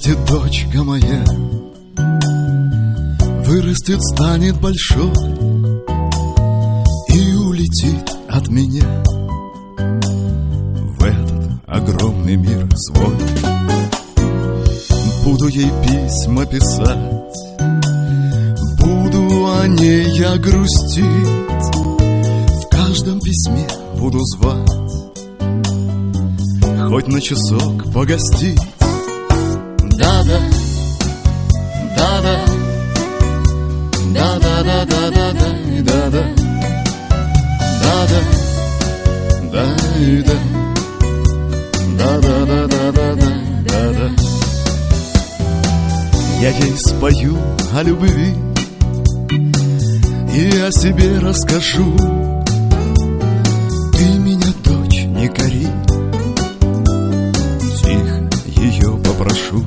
Вырастет дочка моя, вырастет, станет большой и улетит от меня в этот огромный мир свой. Буду ей письма писать, буду о ней я грустить, в каждом письме буду звать, хоть на часок погостить. Да-да, да-да, да-да-да-да-да, да-да, да-да, да-да, да-да-да-да-да-да. Я ей спою о любви и о себе расскажу. Ты меня, дочь, не кори, тихо ее попрошу.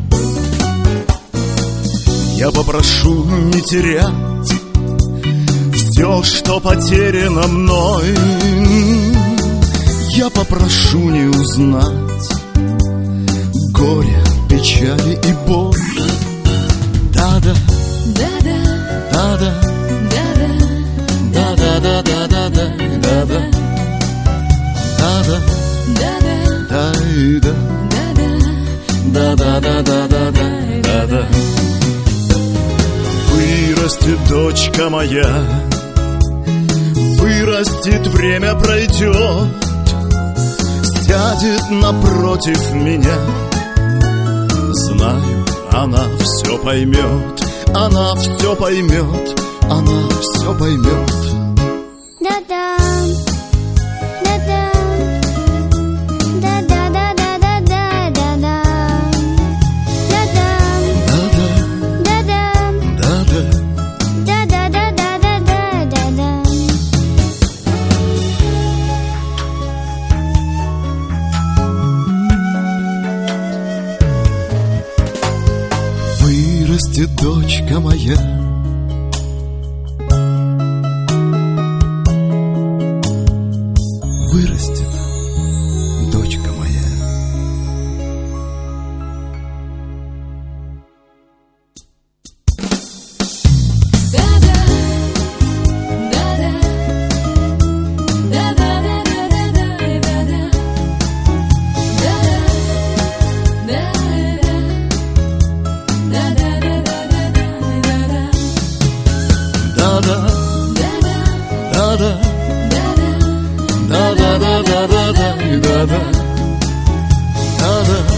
Я попрошу не терять все, что потеряно мной. Я попрошу не узнать горя, печали и боль. Да-да, да-да, да-да, да-да, да-да, да-да, да-да, да-да, да-да, да-да, да-да. Вырастет дочка моя, вырастет, время пройдет, сядет напротив меня. Знаю, она все поймет, она все поймет, она все поймет. Да-да, да-да, да-да-да-да-да-да-да, да-да-да-да-да-да-да-да-да-да-да-да. Вырастет дочка моя, вырастет дочка моя. Да-да, да-да, да-да, да-да, да-да, да-да, да-да, да-да.